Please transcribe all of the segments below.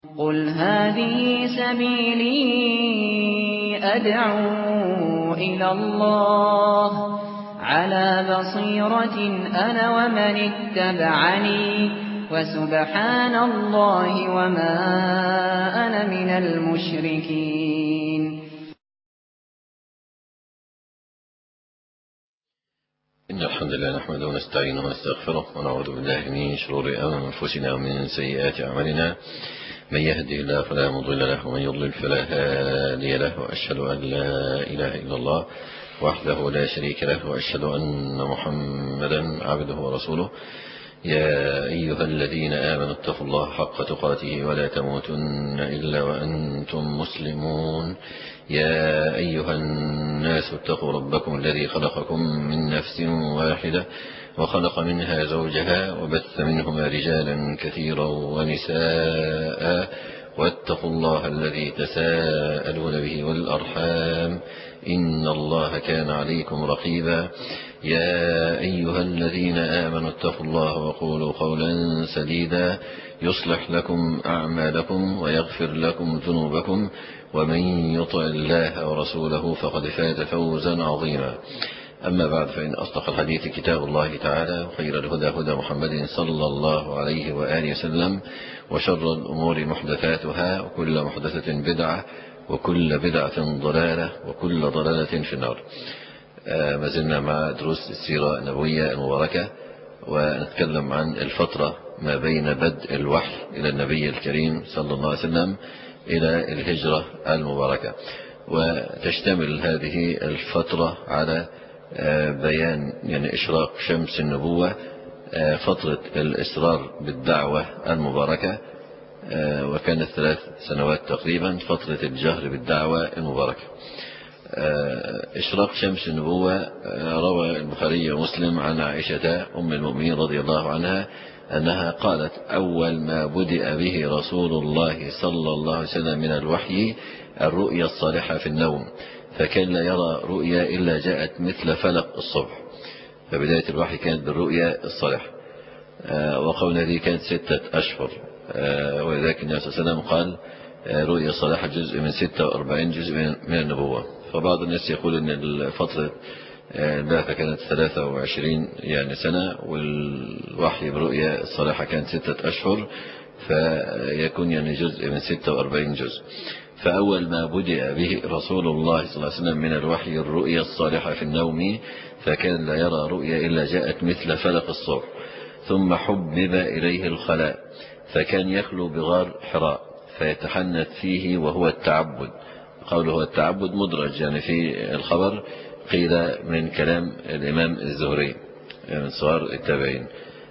قُلْ هَٰذِهِ سَبِيلِي أَدْعُو إِلَى اللَّهِ عَلَىٰ بَصِيرَةٍ أَنَا وَمَنِ اتَّبَعَنِي ۖ وَسُبْحَانَ اللَّهِ وَمَا أَنَا مِنَ الْمُشْرِكِينَ. إن الحمد لله نحمده ونستعينه ونستغفره ونعوذ بالله من شرور أنفسنا ومن سيئات أعمالنا. من يهده الله فلا مضل له ومن يضلل فلا هادي له، وأشهد أن لا إله إلا الله وحده لا شريك له، وأشهد أن محمدا عبده ورسوله. يا أيها الذين آمنوا اتقوا الله حق تقاته ولا تموتن إلا وأنتم مسلمون. يا أيها الناس اتقوا ربكم الذي خلقكم من نفس واحدة وخلق منها زوجها وبث منهما رجالا كثيرا ونساء، واتقوا الله الذي تساءلون به والأرحام إن الله كان عليكم رقيبا. يا أيها الذين آمنوا اتقوا الله وقولوا قولا سديدا يصلح لكم أعمالكم ويغفر لكم ذنوبكم، ومن يطع الله ورسوله فقد فاز فوزا عظيما. أما بعد، فإن أصدق الحديث كتاب الله تعالى، وخير الهدى هدى محمد صلى الله عليه وآله وسلم، وشر الأمور محدثاتها، وكل محدثة بدعة، وكل بدعة ضلالة، وكل ضلالة في النار. ما زلنا مع دروس السيرة النبوية المباركة، ونتكلم عن الفترة ما بين بدء الوحي إلى النبي الكريم صلى الله عليه وسلم إلى الهجرة المباركة. وتشتمل هذه الفترة على بيان إشراق شمس النبوة، فترة الإصرار بالدعوة المباركة، وكانت 3 سنوات تقريبا فترة الجهر بالدعوة المباركة. إشراق شمس النبوة، روى البخاري ومسلم عن عائشة أم المؤمنين رضي الله عنها أنها قالت: أول ما بدأ به رسول الله صلى الله عليه وسلم من الوحي الرؤيا الصالحة في النوم، فكان لا يرى رؤيا إلا جاءت مثل فلق الصبح. فبداية الوحي كانت بالرؤيا الصالحة، وقول هذه كانت 6 أشهر، ولذلك النبي صلى الله عليه وسلم قال: رؤيا الصالحة جزء من 46 جزء من النبوة. فبعض الناس يقول أن الفترة البعثة كانت 23 سنة، والوحي برؤيا الصالحة كانت 6 أشهر، فيكون جزء من 46 جزء. فأول ما بدأ به رسول الله صلى الله عليه وسلم من الوحي الرؤيا الصالحة في النوم، فكان لا يرى رؤيا إلا جاءت مثل فلق الصبح. ثم حبب إليه الخلاء، فكان يخلو بغار حراء فيتحنث فيه وهو التعبد. قوله هو التعبد مدرج، في الخبر قيل من كلام الإمام الزهري من صغار التابعين.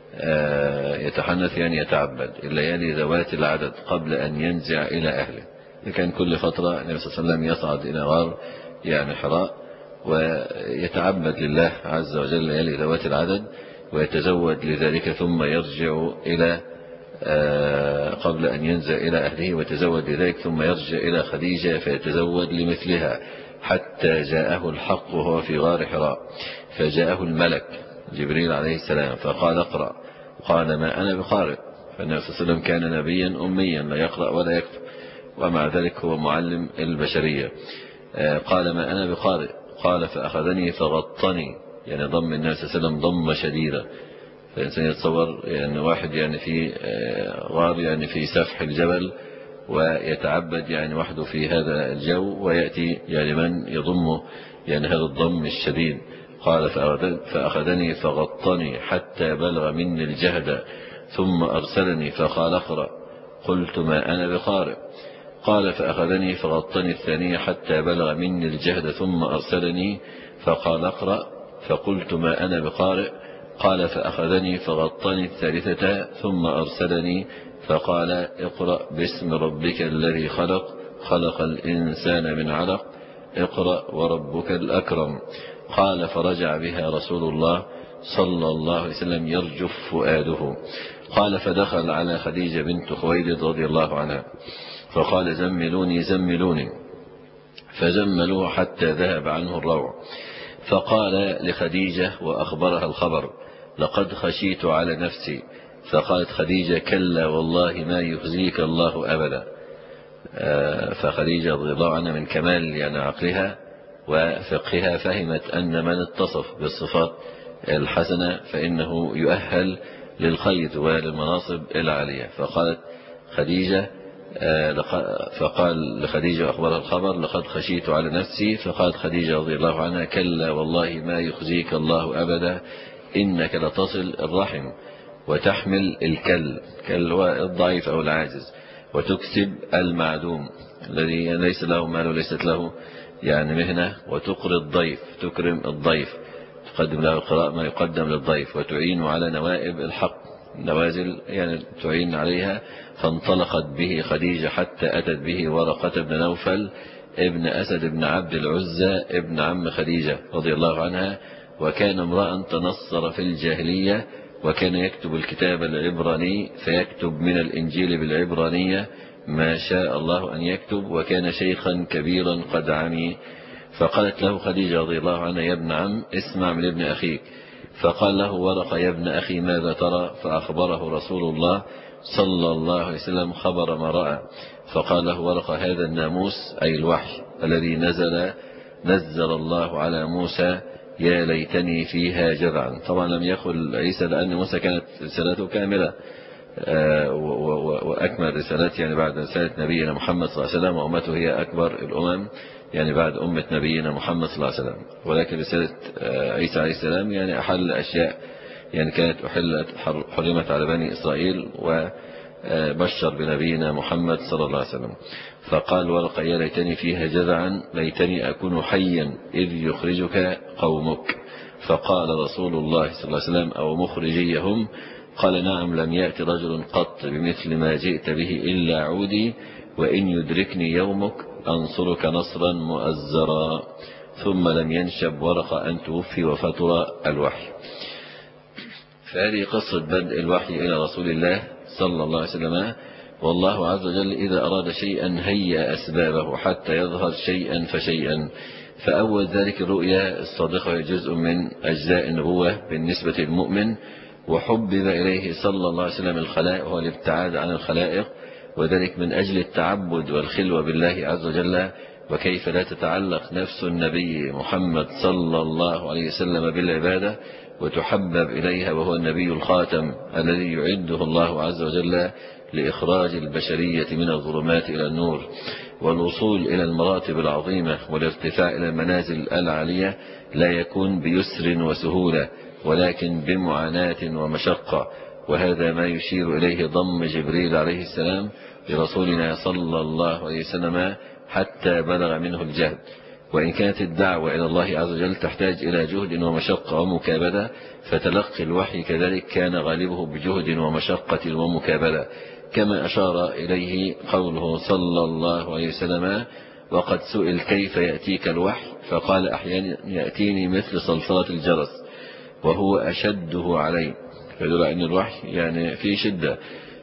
يتحنث يتعبد الليالي ذوات العدد قبل أن ينزع إلى أهله. كان كل فترة النبي صلى الله عليه وسلم يصعد إلى غار حراء ويتعبد لله عز وجل ليالي ذوات العدد، ويتزود لذلك ثم يرجع إلى قبل أن ينزل إلى أهله، ويتزود لذلك ثم يرجع إلى خديجة فيتزود لمثلها، حتى جاءه الحق وهو في غار حراء، فجاءه الملك جبريل عليه السلام فقال: اقرأ. قال: ما أنا بقارئ. فالنبي صلى الله عليه وسلم كان نبيا أميا لا يقرأ ولا يكتب، ومع ذلك هو معلم البشرية. قال: ما أنا بقارئ. قال: فأخذني فغطني، ضم النبي صلى الله عليه وسلم ضمة شديدة. فالإنسان يتصور واحد في غار في سفح الجبل ويتعبد وحده في هذا الجو، ويأتي من يضمه هذا الضم الشديد. قال: فأخذني فغطني حتى بلغ مني الجهد، ثم أرسلني فقال: اقرأ. قلت: ما أنا بقارئ. قال: فأخذني فغطني الثانية حتى بلغ مني الجهد، ثم أرسلني فقال: اقرأ. فقلت: ما أنا بقارئ. قال: فأخذني فغطني الثالثة، ثم أرسلني فقال: اقرأ باسم ربك الذي خلق، خلق الإنسان من علق، اقرأ وربك الأكرم. قال: فرجع بها رسول الله صلى الله عليه وسلم يرجف فؤاده. قال: فدخل على خديجة بنت خويلد رضي الله عنها فقال: زملوني زملوني، فزملوه حتى ذهب عنه الروع. فقال لخديجة وأخبرها الخبر: لقد خشيت على نفسي، فقالت خديجة كلا والله ما يخزيك الله أبدا. فخديجة رضي الله عنها من كمال يعني عقلها وفقهها فهمت أن من اتصف بالصفات الحسنة فإنه يؤهل للخير وللمناصب العالية. فقالت خديجة فقال لخديجة أخبرها الخبر لقد خشيت على نفسي. فقالت خديجة رضي الله عنها كلا والله ما يخزيك الله أبدا إنك لتصل الرحم وتحمل الكل والضعيف أو العاجز وتكسب المعدوم الذي ليس له مال وليست له يعني مهنة وتقري الضيف تكرم الضيف تقدم له القراء ما يقدم للضيف وتعين على نوائب الحق نوازل يعني تعين عليها. فانطلقت به خديجة حتى أتت به ورقة بن نوفل ابن أسد بن عبد العزى ابن عم خديجة رضي الله عنها وكان امرأ تنصر في الجاهلية وكان يكتب الكتاب العبراني فيكتب من الإنجيل بالعبرانية ما شاء الله أن يكتب وكان شيخا كبيرا قد عمي. فقالت له خديجة رضي الله عنها يا ابن عم اسمع من ابن أخيك. فقال له ورقة يا ابن أخي ماذا ترى؟ فأخبره رسول الله صلى الله عليه وسلم خبر ما رأى. فقال له ورقة هذا الناموس أي الوحي الذي نزل الله على موسى يا ليتني فيها جذعا. طبعا لم يقل عيسى لأن موسى كانت رسالته كاملة وأكمل رسالات يعني بعد رسالة نبينا محمد صلى الله عليه وسلم وأمته هي أكبر الأمم يعني بعد أمة نبينا محمد صلى الله عليه وسلم. ولكن رسالة عيسى عليه السلام يعني أحل أشياء يعني كانت حرمت على بني إسرائيل وبشر بنبينا محمد صلى الله عليه وسلم. فقال ورقة يا ليتني فيها جذعا ليتني أكون حيا إذ يخرجك قومك. فقال رسول الله صلى الله عليه وسلم أو مخرجيهم؟ قال نعم لم يأتي رجل قط بمثل ما جئت به إلا عودي وإن يدركني يومك أنصرك نصرا مؤزرا. ثم لم ينشب ورقة أن توفي وفتر الوحي. فهذه قصة بدء الوحي إلى رسول الله صلى الله عليه وسلم. والله عز وجل إذا أراد شيئا هيأ أسبابه حتى يظهر شيئا فشيئا. فأول ذلك الرؤيا الصادقة هي جزء من أجزاء النبوة بالنسبة للمؤمن وحبب إليه صلى الله عليه وسلم الخلائق هو الابتعاد عن الخلائق وذلك من أجل التعبد والخلوة بالله عز وجل. وكيف لا تتعلق نفس النبي محمد صلى الله عليه وسلم بالعبادة وتحبب إليها وهو النبي الخاتم الذي يعده الله عز وجل لإخراج البشرية من الظلمات إلى النور والوصول إلى المراتب العظيمة والارتفاع إلى المنازل العالية لا يكون بيسر وسهولة ولكن بمعاناة ومشقة. وهذا ما يشير إليه ضم جبريل عليه السلام لرسولنا صلى الله عليه وسلم حتى بلغ منه الجهد. وإن كانت الدعوة إلى الله عز وجل تحتاج إلى جهد ومشقة ومكابدة فتلقي الوحي كذلك كان غالبه بجهد ومشقة ومكابدة كما أشار إليه قوله صلى الله عليه وسلم وقد سئل كيف يأتيك الوحي فقال أحيانا يأتيني مثل صلصلة الجرس وهو أشده علي فيدل أن الوحي يعني في شدة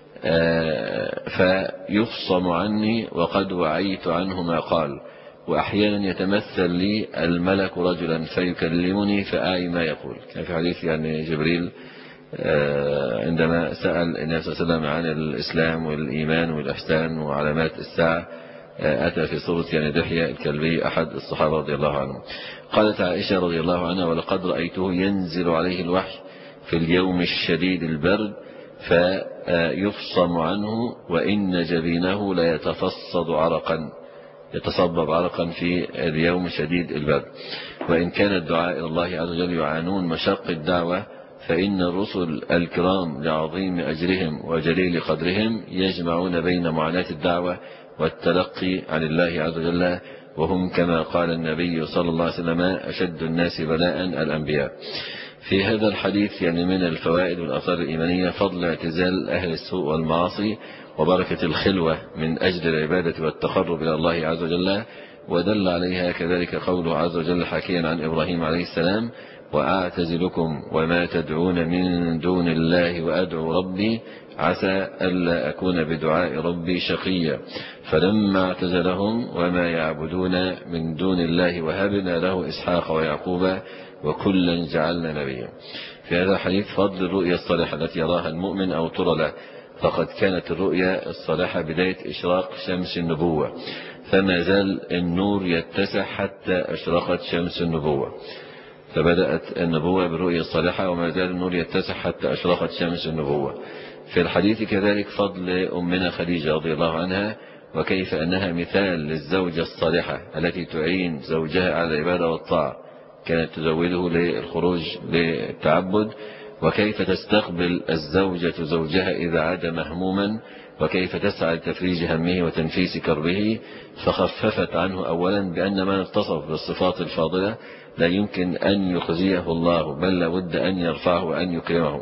فيفصم عني وقد وعيت عنه ما قال. وأحيانا يتمثل لي الملك رجلا فيكلمني فأعي ما يقول. كان في حديث يعني جبريل عندما سأل النبي صلى الله عليه وسلم عن الإسلام والإيمان والإحسان وعلامات الساعة أتى في صورة يعني دحية الكلبي أحد الصحابة رضي الله عنهم. قالت عائشة رضي الله عنها ولقد رأيته ينزل عليه الوحي في اليوم الشديد البرد فيفصم عنه وإن جبينه لا يتفصد عرقا يتصبب عرقا في اليوم شديد البرد. وإن كان الدعاء إلى الله عز وجل يعانون مشق الدعوة فإن الرسل الكرام لعظيم أجرهم وجليل قدرهم يجمعون بين معاناة الدعوة والتلقي عن الله عز وجل وهم كما قال النبي صلى الله عليه وسلم أشد الناس بلاء الأنبياء. في هذا الحديث يعني من الفوائد والآثار الإيمانية فضل اعتزال أهل السوء والمعاصي وبركة الخلوة من أجل العبادة والتقرب إلى الله عز وجل. ودل عليها كذلك قوله عز وجل حكيا عن إبراهيم عليه السلام وأعتزلكم وما تدعون من دون الله وأدعو ربي عسى ألا أكون بدعاء ربي شقيا. فلما اعتزلهم وما يعبدون من دون الله وهبنا له إسحاق ويعقوب وكلا جعلنا نبيا. في هذا الحديث فضل الرؤيا الصالحة التي يراها المؤمن أو ترى له، فقد كانت الرؤيا الصالحة بداية إشراق شمس النبوة، فما زال النور يتسع حتى أشرقت شمس النبوة، فبدأت النبوة بالرؤيا الصالحة وما زال النور يتسع حتى أشرقت شمس النبوة. في الحديث كذلك فضل أمنا خديجة رضي الله عنها، وكيف أنها مثال للزوجة الصالحة التي تعين زوجها على العبادة والطاعة، كانت تزوده للخروج للتعبد، وكيف تستقبل الزوجة زوجها إذا عاد مهموما، وكيف تسعى لتفريج همه وتنفيس كربه، فخففت عنه أولا بأن من اتصف بالصفات الفاضلة لا يمكن أن يخزيه الله، بل لابد أن يرفعه وأن يكرمه.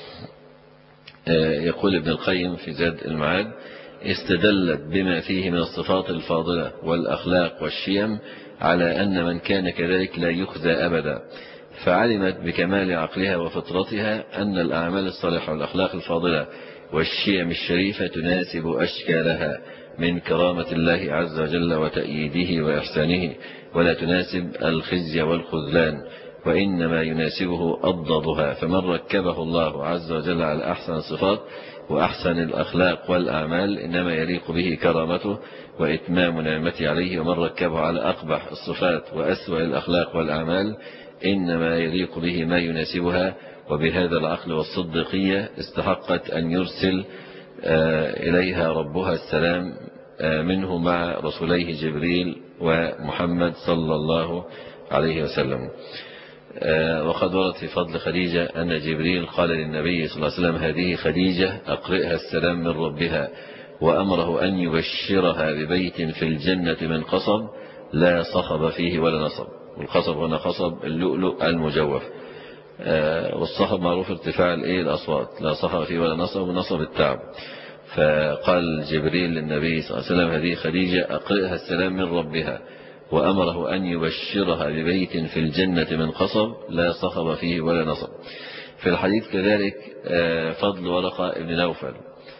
يقول ابن القيم في زاد المعاد: استدلت بما فيه من الصفات الفاضلة والأخلاق والشيم على أن من كان كذلك لا يخزى أبدا، فعلمت بكمال عقلها وفطرتها أن الأعمال الصالحة والأخلاق الفاضلة والشيم الشريفة تناسب أشكالها من كرامة الله عز وجل وتأييده وإحسانه، ولا تناسب الخزي والخذلان، وإنما يناسبه أضدادها. فمن ركبه الله عز وجل على أحسن الصفات وأحسن الأخلاق والأعمال إنما يليق به كرامته وإتمام نعمته عليه، ومن ركبه على أقبح الصفات وأسوأ الأخلاق والأعمال إنما يليق به ما يناسبها. وبهذا العقل والصديقية استحقت أن يرسل إليها ربها السلام منه مع رسوليه جبريل ومحمد صلى الله عليه وسلم. وقد ورد في فضل خديجة أن جبريل قال للنبي صلى الله عليه وسلم: هذه خديجة أقرئها السلام من ربها، وأمره أن يبشرها ببيت في الجنة من قصب لا صخب فيه ولا نصب. والقصب هنا قصب اللؤلؤ المجوف، والصخب معروف ارتفاع الأصوات، لا صخب فيه ولا نصب، ونصب التعب. فقال جبريل للنبي صلى الله عليه وسلم: هذه خديجة أقرئها السلام من ربها، وأمره أن يبشرها ببيت في الجنة من قصب لا صخب فيه ولا نصب. في الحديث كذلك فضل ورقة ابن نوفل،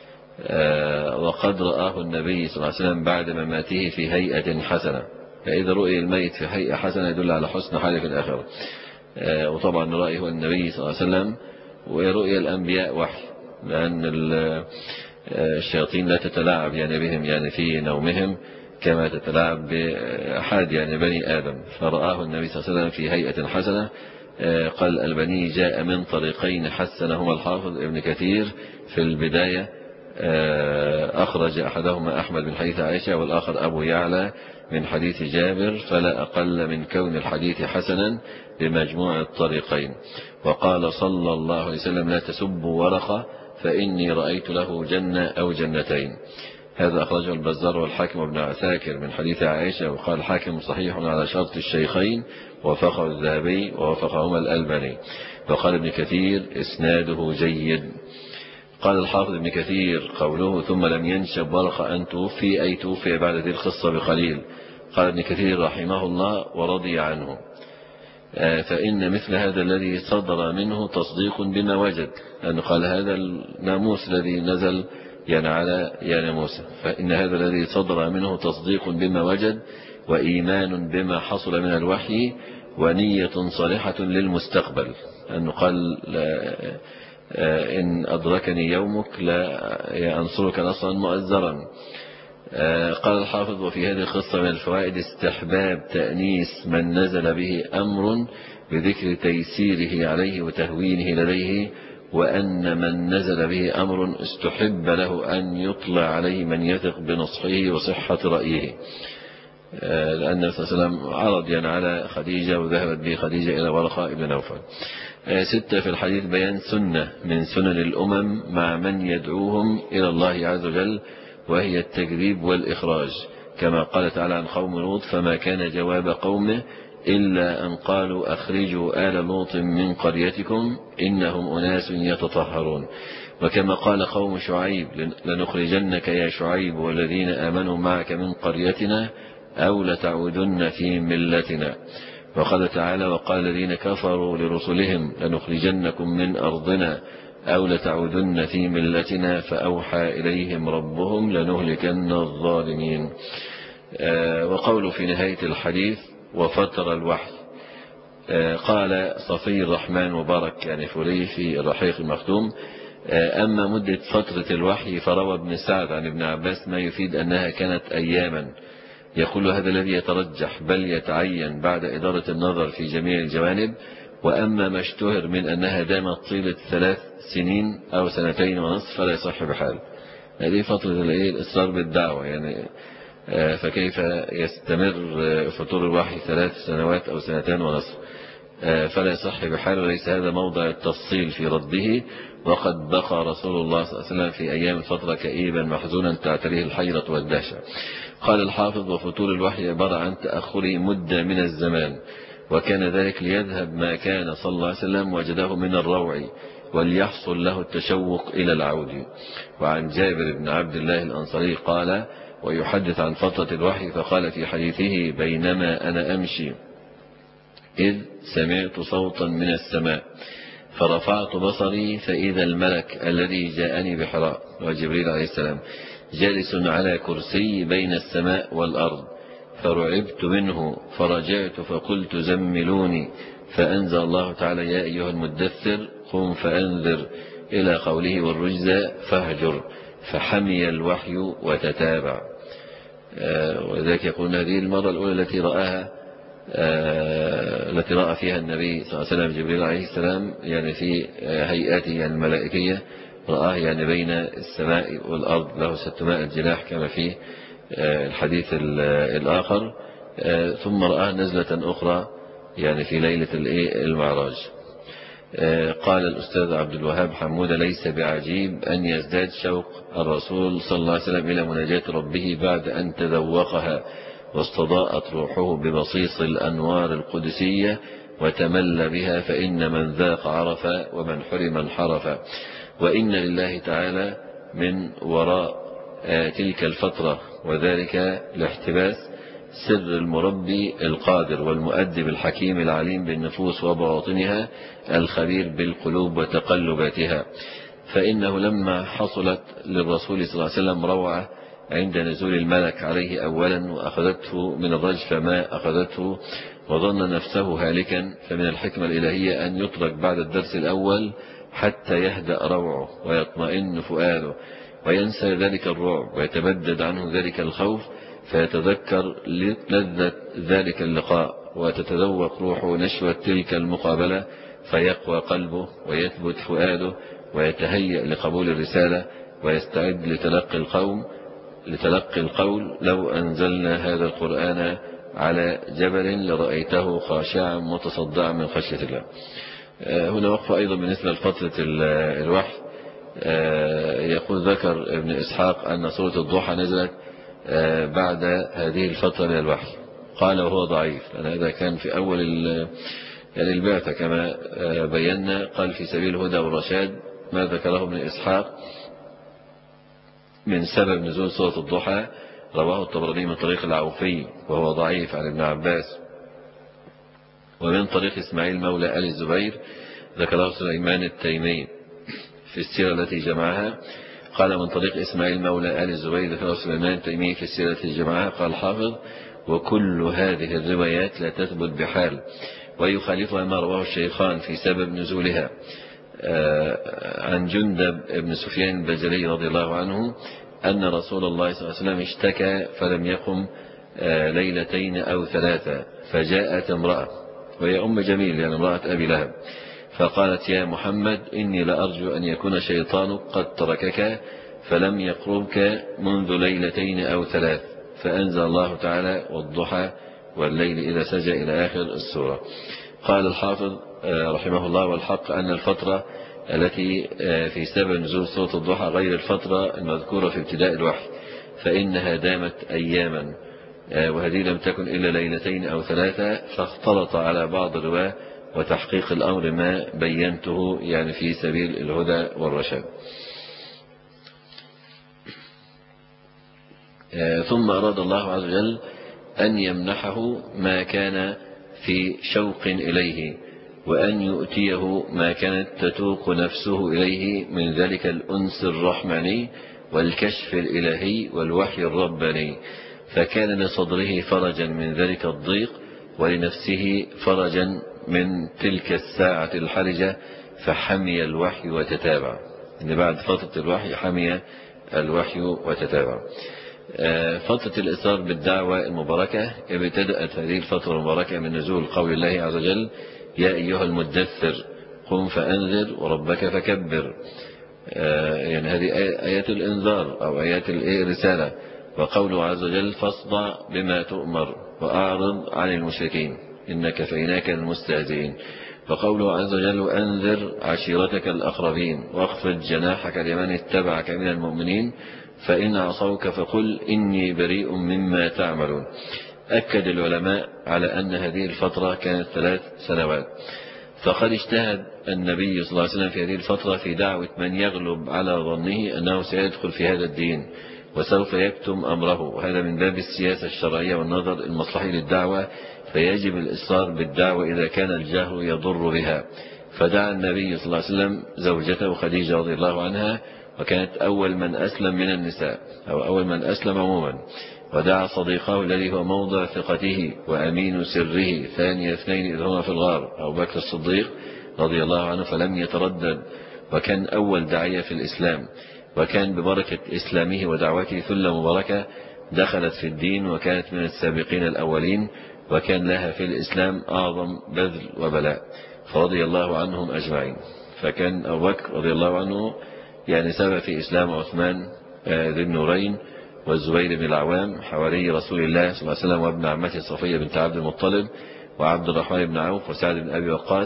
وقد رآه النبي صلى الله عليه وسلم بعد مماته في هيئة حسنة، فإذا رؤي الميت في هيئة حسنة يدل على حسن حاله في الآخرة. وطبعا رأيه النبي صلى الله عليه وسلم. ورؤيا الأنبياء وحي، لأن الشياطين لا تتلاعب يعني بهم يعني في نومهم كما تتلاعب بأحد يعني بني آدم. فرآه النبي صلى الله عليه وسلم في هيئة حسنة. قال البني جاء من طريقين حسنهما الحافظ ابن كثير في البداية، أخرج أحدهما أحمد من حديث عائشة والآخر أبو يعلى من حديث جابر، فلا أقل من كون الحديث حسنا بمجموع الطريقين. وقال صلى الله عليه وسلم: لا تسبوا ورقة فإني رأيت له جنة أو جنتين. هذا أخرجه البزار والحاكم وابن عساكر من حديث عائشة، وقال الحاكم صحيح على شرط الشيخين، ووافقه الذهبي ووافقهما الألباني. وقال ابن كثير إسناده جيد. قال الحافظ ابن كثير قوله ثم لم ينشب ورقة أن توفي أي توفي بعد ذي القصة بقليل. قال ابن كثير رحمه الله ورضي عنه: فإن مثل هذا الذي صدر منه تصديق بما وجد، لأنه قال هذا الناموس الذي نزل يعني على موسى، فإن هذا الذي صدر منه تصديق بما وجد وإيمان بما حصل من الوحي ونية صالحة للمستقبل. أنه قال إن أدركني يومك لا أنصرك نصرا مؤزرا. قال الحافظ: وفي هذه القصة من الفوائد استحباب تأنيس من نزل به أمر بذكر تيسيره عليه وتهوينه لديه، وأن من نزل به أمر استحب له أن يطلع عليه من يثق بنصحه وصحة رأيه، لأن النبي صلى الله عليه وسلم عرض يعني على خديجة وذهبت به خديجة إلى ورقة ابن نوفل. 6 في الحديث بيان سنة من سنن الأمم مع من يدعوهم إلى الله عز وجل، وهي التكذيب والإخراج، كما قال تعالى عن قوم لوط: فما كان جواب قومه إلا أن قالوا أخرجوا آل لوط من قريتكم إنهم أناس يتطهرون. وكما قال قوم شعيب: لنخرجنك يا شعيب والذين آمنوا معك من قريتنا أو لتعودن في ملتنا. وقال تعالى: وقال الذين كفروا لرسلهم لنخرجنكم من أرضنا أو لتعودن في ملتنا فأوحى إليهم ربهم لنهلكن الظالمين. وقوله في نهاية الحديث: وفتر الوحي، قال صفي الرحمن مبارك يعني فوري في الرحيق المختوم: أما مدة فترة الوحي فروى ابن سعد عن ابن عباس ما يفيد أنها كانت أياما. يقول هذا الذي يترجح بل يتعين بعد إدارة النظر في جميع الجوانب. وأما ما اشتهر من أنها دامت طيلة 3 سنين أو 2.5 سنين فلا يصح بحال. هذه فترة الإصرار بالدعوة يعني، فكيف يستمر فتور الوحي 3 سنوات أو 2.5 سنين؟ فلا يصح بحال، وليس هذا موضع التفصيل في رده. وقد بقى رسول الله صلى الله عليه وسلم في أيام الفترة كئيبا محزونا تعتريه الحيرة والدهشة. قال الحافظ: وفتور الوحي عبارة عن تأخره مدة من الزمان، وكان ذلك ليذهب ما كان صلى الله عليه وسلم وجده من الروع وليحصل له التشوق إلى العود. وعن جابر بن عبد الله الأنصاري قال ويحدث عن فترة الوحي فقال في حديثه: بينما أنا أمشي إذ سمعت صوتا من السماء فرفعت بصري فإذا الملك الذي جاءني بحراء وجبريل عليه السلام جالس على كرسي بين السماء والأرض، فرعبت منه فرجعت فقلت: زملوني. فأنزل الله تعالى: يا أيها المدثر قم فأنذر إلى قوله: والرجز فاهجر. فحمي الوحي وتتابع. وذلك يقول هذه المرة الأولى التي رأى فيها النبي صلى الله عليه وسلم جبريل عليه السلام يعني في هيئته الملائكية، رآه يعني بين السماء والأرض له 600 جناح كما في الحديث الآخر. ثم رآه نزلة أخرى يعني في ليلة المعراج. قال الأستاذ عبد الوهاب حمود: ليس بعجيب أن يزداد شوق الرسول صلى الله عليه وسلم إلى مناجاة ربه بعد أن تذوقها واستضاءت روحه ببصيص الأنوار القدسية وتمل بها، فإن من ذاق عرف ومن حرم انحرف. وإن لله تعالى من وراء تلك الفترة، وذلك لاحتباس سر المربي القادر والمؤدب الحكيم العليم بالنفوس وبواطنها الخبير بالقلوب وتقلباتها. فإنه لما حصلت للرسول صلى الله عليه وسلم روعة عند نزول الملك عليه أولا وأخذته من الرجف ما أخذته وظن نفسه هالكا، فمن الحكمة الإلهية أن يترك بعد الدرس الأول حتى يهدأ روعه ويطمئن فؤاده وينسى ذلك الرعب ويتبدد عنه ذلك الخوف، فيتذكر لذة ذلك اللقاء وتتذوق روحه نشوة تلك المقابلة، فيقوى قلبه ويثبت فؤاده ويتهيأ لقبول الرسالة ويستعد لتلقي القول: لو أنزلنا هذا القرآن على جبل لرأيته خاشعا متصدعا من خشية الله. هنا وقف أيضا بالنسبة لفترة الوحي. يقول ذكر ابن إسحاق أن سورة الضحى نزلت بعد هذه الفترة من الوحي. قال وهو ضعيف، لأن هذا كان في أول يعني البعثة كما بينا. قال في سبيل الهدى والرشاد ما ذكره ابن إسحاق من سبب نزول سورة الضحى رواه الطبراني من طريق العوفي وهو ضعيف عن ابن عباس، ومن طريق إسماعيل مولى آل الزبير ذكره سليمان التيمي في السيرة التي جمعها. قال من طريق إسماعيل مولى آل الزبير ذكره سليمان التيمي في السيرة التي جمعها. قال الحافظ: وكل هذه الروايات لا تثبت بحال، ويخالفها ما رواه الشيخان في سبب نزولها عن جندب بن سفيان البجلي رضي الله عنه أن رسول الله صلى الله عليه وسلم اشتكى فلم يقم 2 ليلة أو 3، فجاءت امرأة وهي أم جميل يعني امرأة أبي لهب، فقالت: يا محمد إني لأرجو أن يكون شيطانك قد تركك فلم يقربك منذ 2 ليلة أو 3، فأنزل الله تعالى: والضحى والليل إذا سجى إلى آخر السورة. قال الحافظ رحمه الله: والحق أن الفترة التي في سبب نزول سورة الضحى غير الفترة المذكورة في ابتداء الوحي، فإنها دامت أياما، وهذه لم تكن إلا 2 ليلة أو 3، فاختلط على بعض الرواة وتحقيق الأمر ما بينته يعني في سبيل الهدى والرشاد. ثم أراد الله عز وجل أن يمنحه ما كان في شوق إليه، وأن يؤتيه ما كانت تتوق نفسه إليه من ذلك الأنس الرحماني والكشف الإلهي والوحي الرباني، فكان لصدره فرجا من ذلك الضيق ولنفسه فرجا من تلك الساعة الحرجة فحمي الوحي وتتابع. إن بعد فترة الوحي حمي الوحي وتتابع. فترة الإصرار بالدعوة المباركة ابتدأت هذه الفترة المباركة من نزول قول الله عز وجل: يا أيها المدثر قم فأنذر وربك فكبر. يعني هذه آيات الإنذار أو آيات الرسالة. وقوله عز وجل: فاصدع بما تؤمر وأعرض عن المشركين إن كفيناك المستهزئين. وقوله عز وجل: أنذر عشيرتك الأقربين واخفض جناحك لمن اتبعك من المؤمنين فإن عصوك فقل إني بريء مما تعملون. أكد العلماء على أن هذه الفترة كانت 3 سنوات. فقد اجتهد النبي صلى الله عليه وسلم في هذه الفترة في دعوة من يغلب على ظنه أنه سيدخل في هذا الدين وسوف يكتم أمره، وهذا من باب السياسة الشرعية والنظر المصلحي للدعوة، فيجب الإصرار بالدعوة إذا كان الجهل يضر بها. فدعا النبي صلى الله عليه وسلم زوجته خديجة رضي الله عنها، وكانت أول من أسلم من النساء أو أول من أسلم عموما. ودعا صديقه الذي هو موضع ثقته وأمين سره ثاني اثنين إذ هما في الغار أبو بكر الصديق رضي الله عنه، فلم يتردد، وكان أول داعية في الإسلام، وكان ببركة إسلامه ودعوته ثلة مباركة دخلت في الدين وكانت من السابقين الأولين، وكان لها في الإسلام أعظم بذل وبلاء، فرضي الله عنهم أجمعين. فكان أبو بكر رضي الله عنه يعني سبب في إسلام عثمان ذي النورين والزبير بن العوام حواري رسول الله صلى الله عليه وسلم، وابن عمته صفية بنت عبد المطلب وعبد الرحمن بن عوف وسعد بن أبي وقاص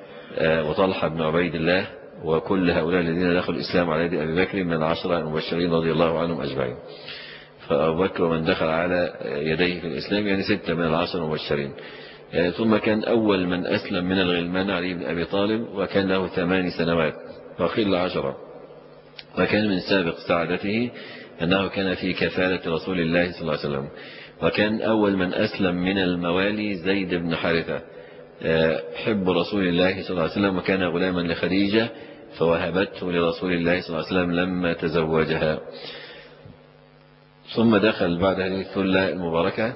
وطلحة بن عبيد الله، وكل هؤلاء الذين دخلوا الإسلام على يد أبي بكر من العشرة المبشرين رضي الله عنهم أجمعين. فأبو بكر من دخل على يديه في الإسلام يعني 6 من العشرة المبشرين. ثم كان أول من أسلم من الغلمان علي بن أبي طالب، وكان له 8 سنوات وقيل 10. وكان من سابق سعادته أنه كان في كفالة رسول الله صلى الله عليه وسلم. وكان أول من أسلم من الموالي زيد بن حارثة حب رسول الله صلى الله عليه وسلم، وكان غلاما لخديجة فوهبته لرسول الله صلى الله عليه وسلم لما تزوجها. ثم دخل بعد هذه الثلة المباركة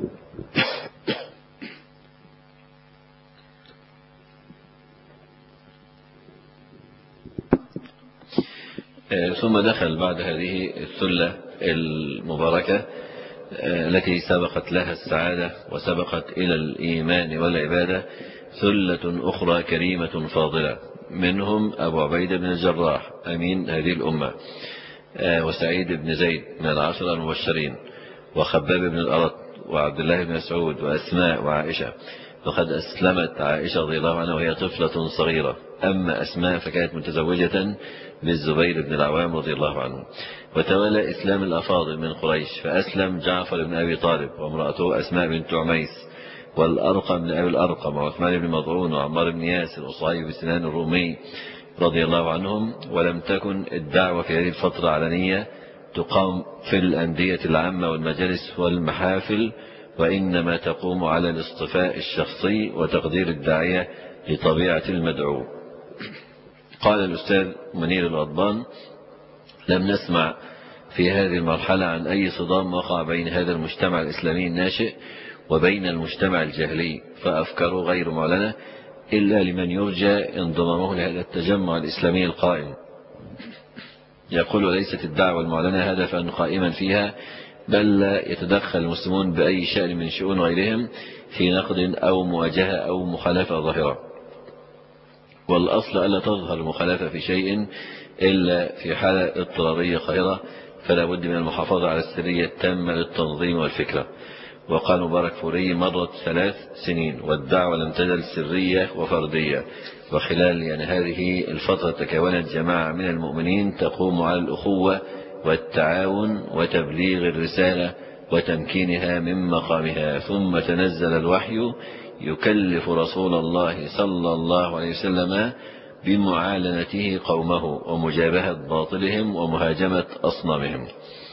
بعد هذه الثلة المباركة التي سبقت لها السعادة وسبقت إلى الإيمان والعبادة ثلة أخرى كريمة فاضلة، منهم أبو عبيدة بن الجراح أمين هذه الأمة، وسعيد بن زيد من العشرة المبشرين، وخباب بن الأرط وعبد الله بن مسعود وأسماء وعائشة. وقد أسلمت عائشة رضي الله عنها وهي طفلة صغيرة، أما أسماء فكانت متزوجة بالزبير بن العوام رضي الله عنه. وتولى إسلام الأفاضل من قريش، فأسلم جعفر بن أبي طالب وامرأته أسماء بنت عميس، والأرقم بن أبي الأرقم وعثمان بن مظعون وعمار بن ياسر وصهيب بن سنان الرومي رضي الله عنهم. ولم تكن الدعوة في هذه الفترة علنية تقام في الأندية العامة والمجالس والمحافل، وإنما تقوم على الاصطفاء الشخصي وتقدير الداعية لطبيعة المدعو. قال الأستاذ منير الغضبان: لم نسمع في هذه المرحلة عن أي صدام وقع بين هذا المجتمع الإسلامي الناشئ وبين المجتمع الجاهلي، فأفكاره غير معلنة إلا لمن يرجى انضمامه لهذا التجمع الإسلامي القائم. يقول: ليست الدعوة المعلنة هدفا قائما فيها، بل لا يتدخل المسلمون بأي شأن من شؤون غيرهم في نقد أو مواجهة أو مخالفة ظاهرة، والأصل ألا تظهر المخالفة في شيء إلا في حالة اضطرارية قاهرة، فلا بد من المحافظة على السرية التامة للتنظيم والفكرة. وقال مبارك فوري: مرت 3 سنين والدعوة لم تزل سرية وفردية، وخلال هذه الفترة تكونت جماعة من المؤمنين تقوم على الأخوة والتعاون وتبليغ الرسالة وتمكينها من مقامها. ثم تنزل الوحي يكلف رسول الله صلى الله عليه وسلم بمعالنته قومه ومجابهة باطلهم ومهاجمة أصنامهم.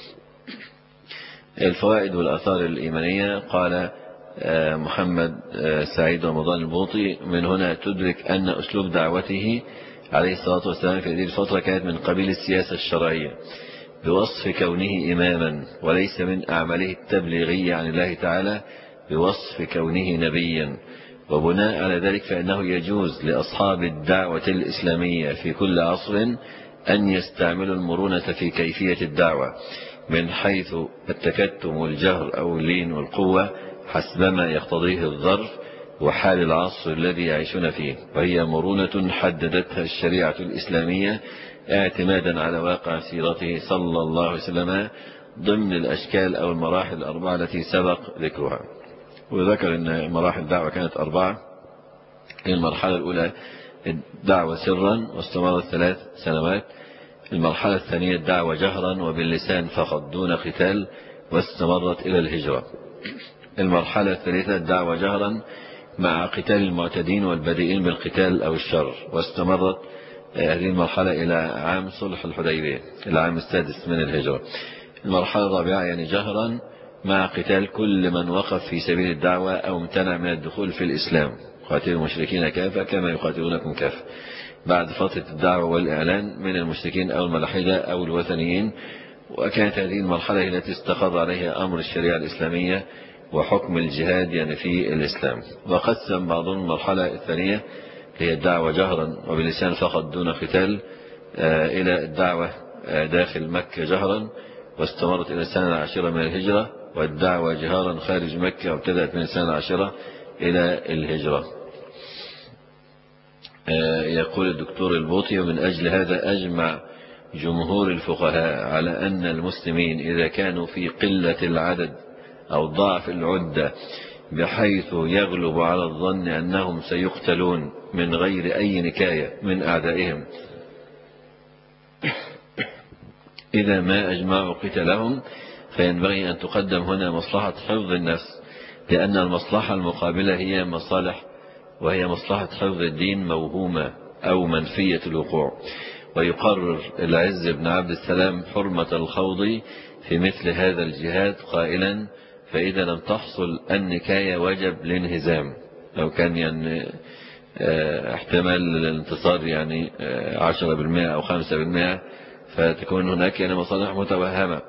الفوائد والآثار الإيمانية. قال محمد سعيد رمضان البوطي: من هنا تدرك أن أسلوب دعوته عليه الصلاة والسلام في هذه الفترة كانت من قبيل السياسة الشرعية بوصف كونه إماما، وليس من أعماله التبليغية عن الله تعالى بوصف كونه نبيا. وبناء على ذلك فإنه يجوز لأصحاب الدعوة الإسلامية في كل عصر أن يستعملوا المرونة في كيفية الدعوة من حيث التكتم والجهر أو اللين والقوة حسبما يقتضيه الظرف وحال العصر الذي يعيشون فيه، وهي مرونة حددتها الشريعة الإسلامية اعتمادا على واقع سيرته صلى الله عليه وسلم ضمن الأشكال أو المراحل الأربعة التي سبق ذكرها. وذكر أن مراحل الدعوة كانت 4. المرحلة الأولى الدعوة سرا واستمرت 3 سنوات. المرحلة الثانية الدعوة جهرا وباللسان فقط دون قتال واستمرت إلى الهجرة. المرحلة الثالثة الدعوة جهرا مع قتال المعتدين والبادئين بالقتال أو الشر واستمرت هذه المرحلة إلى عام صلح الحديبية العام السادس من الهجرة. المرحلة الرابعة يعني جهرا مع قتال كل من وقف في سبيل الدعوة أو امتنع من الدخول في الإسلام، قاتلوا المشركين كافة كما يقاتلونكم كافة، بعد فترة الدعوة والإعلان من المشركين أو الملاحدة أو الوثنيين. وكانت هذه المرحلة التي استقر عليها أمر الشريعة الإسلامية وحكم الجهاد يعني في الإسلام. وقسم بعضهم المرحلة الثانية هي الدعوة جهرا وباللسان فقط دون قتال إلى الدعوة داخل مكة جهرا واستمرت إلى السنة 10 من الهجرة، والدعوة جهارا خارج مكة وابتدأت من السنة 10 إلى الهجرة. يقول الدكتور البوطي: ومن أجل هذا أجمع جمهور الفقهاء على أن المسلمين إذا كانوا في قلة العدد أو ضعف العدة بحيث يغلب على الظن أنهم سيقتلون من غير أي نكاية من أعدائهم إذا ما أجمعوا قتالهم، فينبغي أن تقدم هنا مصلحة حفظ النفس، لأن المصلحة المقابلة هي مصالح، وهي مصلحة حفظ الدين موهومة أو منفية الوقوع. ويقرر العز بن عبد السلام حرمة الخوض في مثل هذا الجهاد قائلا: فإذا لم تحصل النكاية وجب الانهزام. لو كان يعني احتمال الانتصار يعني 10% أو 5%، فتكون هناك يعني مصالح متوهمة،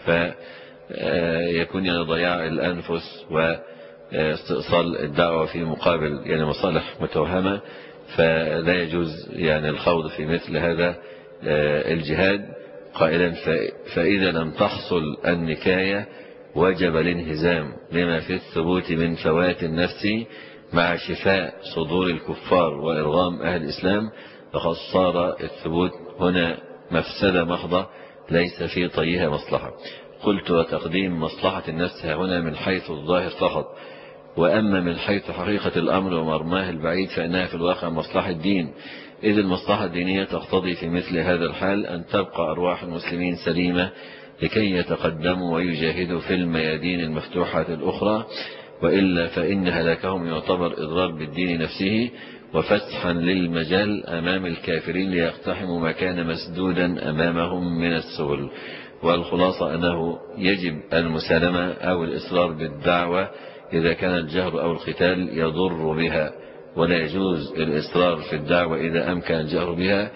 فيكون يعني ضياع الأنفس واستئصال الدعوة في مقابل يعني مصالح متوهمة، فلا يجوز يعني الخوض في مثل هذا الجهاد قائلا: فإذا لم تحصل النكاية وجب الانهزام، لما في الثبوت من فوات النفس مع شفاء صدور الكفار وإرغام أهل الإسلام، فقد صار الثبوت هنا مفسدة محضة ليس في طيها مصلحة. قلت: وتقديم مصلحة النفس هنا من حيث الظاهر فقط، وأما من حيث حقيقة الأمر ومرماه البعيد فإنها في الواقع مصلحة الدين، إذ المصلحة الدينية تقتضي في مثل هذا الحال أن تبقى أرواح المسلمين سليمة لكي يتقدموا ويجاهدوا في الميادين المفتوحة الأخرى، وإلا فإن هلاكهم يعتبر إضرار بالدين نفسه وفسحا للمجال أمام الكافرين ليقتحموا ما كان مسدودا أمامهم من السبل. والخلاصة أنه يجب المسالمة أو الإصرار بالدعوة إذا كان الجهر أو القتال يضر بها، ولا يجوز الإصرار في الدعوة إذا أمكن الجهر بها،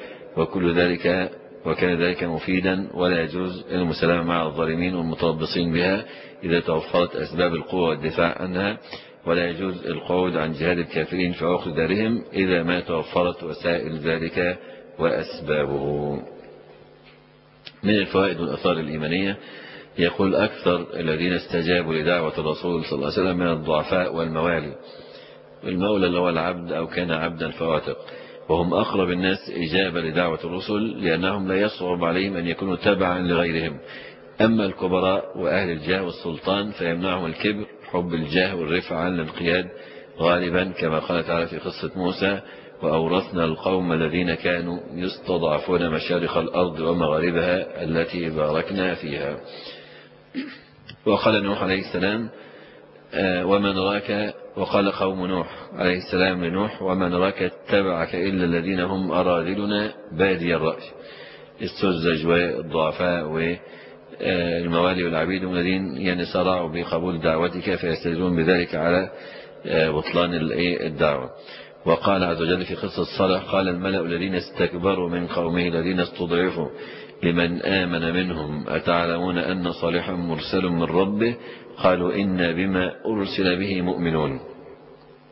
وكان ذلك مفيدا، ولا يجوز المسالمة مع الظالمين والمتربصين بها إذا توفرت أسباب القوة والدفاع عنها، ولا يجوز القعود عن جهاد الكافرين في عقر دارهم إذا ما توفرت وسائل ذلك وأسبابه. من الفوائد والأثار الإيمانية: يقول: أكثر الذين استجابوا لدعوة الرسول صلى الله عليه وسلم من الضعفاء والموالي. المولى اللي هو العبد أو كان عبدا فواتق، وهم أقرب الناس إجابة لدعوة الرسل لأنهم لا يصعب عليهم أن يكونوا تبعا لغيرهم. أما الكبراء وأهل الجاه والسلطان فيمنعهم الكبر، حب الجاه والرفع عن الانقياد غالبا، كما قال تعالى في قصة موسى: وأورثنا القوم الذين كانوا يستضعفون مشارق الأرض ومغاربها التي باركنا فيها. وقال نوح عليه السلام: وما نراك، وقال قوم نوح عليه السلام لنوح: وما نراك اتبعك إلا الذين هم أراذلنا بادي الرأي. السذج والضعفاء والموالي والعبيد الذين يعني صرعوا بقبول دعوتك فيستدلون بذلك على بطلان الدعوة. وقال عز وجل في قصة صالح: قال الملأ الذين استكبروا من قومه الذين استضعفوا لمن آمن منهم: أتعلمون أن صالحا مرسل من ربه؟ قالوا إنا بما أرسل به مؤمنون.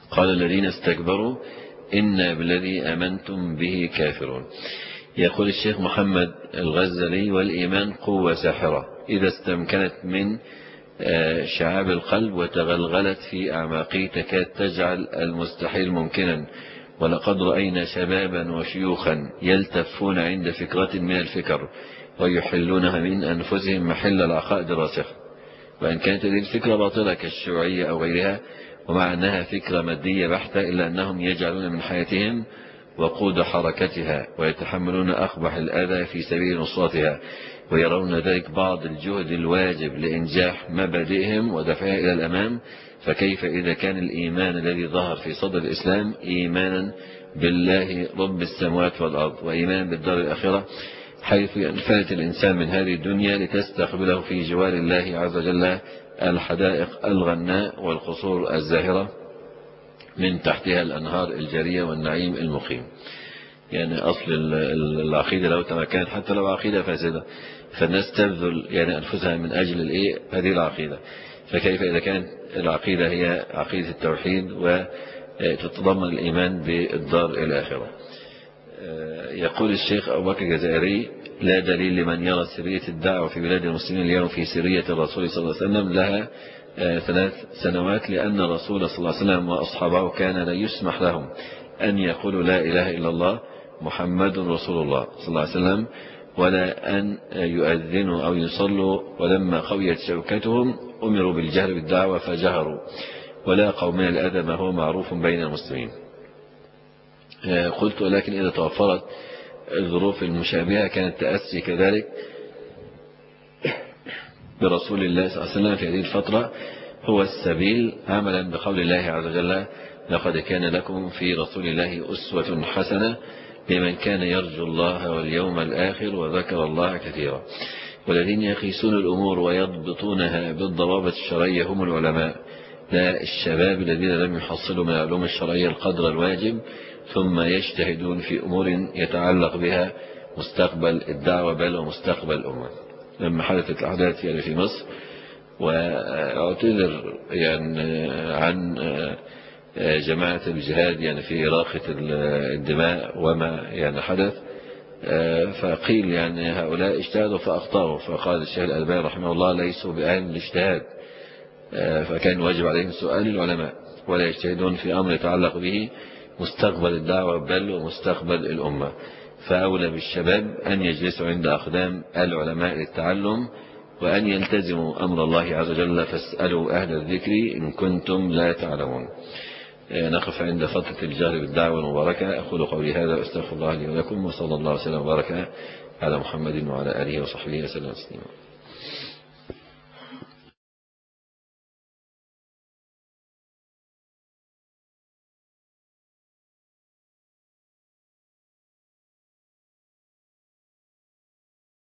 قال الذين استكبروا إنا بالذي آمنتم به كافرون. يقول الشيخ محمد الغزالي: والإيمان قوة ساحرة إذا استمكنت من شعاب القلب وتغلغلت في أعماقه تكاد تجعل المستحيل ممكنا. ولقد رأينا شبابا وشيوخا يلتفون عند فكرة من الفكر ويحلونها من أنفسهم محل العقائد الراسخة، وإن كانت هذه الفكرة باطلة كالشيوعية أو غيرها، ومع أنها فكرة مادية بحتة، إلا أنهم يجعلون من حياتهم وقود حركتها ويتحملون أقبح الأذى في سبيل نصرتها، ويرون ذلك بعض الجهد الواجب لإنجاح مبادئهم ودفعها إلى الأمام. فكيف إذا كان الإيمان الذي ظهر في صدر الإسلام إيمانا بالله رب السماوات والأرض وإيمانا بالدار الآخرة، حيث ينفلت الإنسان من هذه الدنيا لتستقبله في جوار الله عز وجل الحدائق الغناء والقصور الزاهرة من تحتها الأنهار الجارية والنعيم المقيم. يعني أصل العقيدة لو تمكنت حتى لو عقيدة فاسدة فالناس تبذل يعني أنفسها من أجل هذه العقيدة، فكيف إذا كانت العقيدة هي عقيدة التوحيد وتتضمن الإيمان بالدار الآخرة. يقول الشيخ أبو بكر الجزائري: لا دليل لمن يرى سرية الدعوة في بلاد المسلمين اليوم في سرية الرسول صلى الله عليه وسلم لها 3 سنوات، لأن الرسول صلى الله عليه وسلم وأصحابه كان لا يسمح لهم أن يقولوا لا إله إلا الله محمد رسول الله صلى الله عليه وسلم، ولا أن يؤذنوا أو يصلوا، ولما قويت شوكتهم أمروا بالجهر بالدعوة فجهروا، ولا قومنا الأذى ما هو معروف بين المسلمين. قلت: ولكن إذا توفرت الظروف المشابهة كان التأسي كذلك برسول الله صلى الله عليه وسلم في هذه الفترة هو السبيل، عملا بقول الله عز وجل: لقد كان لكم في رسول الله أسوة حسنة لمن كان يرجو الله واليوم الآخر وذكر الله كثيرا. والذين يقيسون الأمور ويضبطونها بالضوابط الشرعية هم العلماء، لا الشباب الذين لم يحصلوا من العلوم الشرعية القدر الواجب ثم يجتهدون في أمور يتعلق بها مستقبل الدعوة بل ومستقبل الأمة. لما حدثت الأحداث يعني في مصر واعتذر يعني عن جماعة الجهاد يعني في إراقة الدماء وما يعني حدث، فقيل يعني هؤلاء اجتهدوا فأخطأوا، فقال الشيخ الألباني رحمه الله: ليسوا بأهل الاجتهاد، فكان واجب عليهم سؤال العلماء، ولا يجتهدون في أمر يتعلق به مستقبل الدعوة بل ومستقبل الأمة. فأولى بالشباب أن يجلسوا عند أقدام العلماء للتعلم، وأن يلتزموا أمر الله عز وجل: فاسألوا أهل الذكر إن كنتم لا تعلمون. نقف عند فترة الجهر بالدعوة المباركة. أقول قولي هذا وأستغفر الله لي ولكم، وصلى الله وسلم وبارك على محمد وعلى آله وصحبه وسلم تسليما.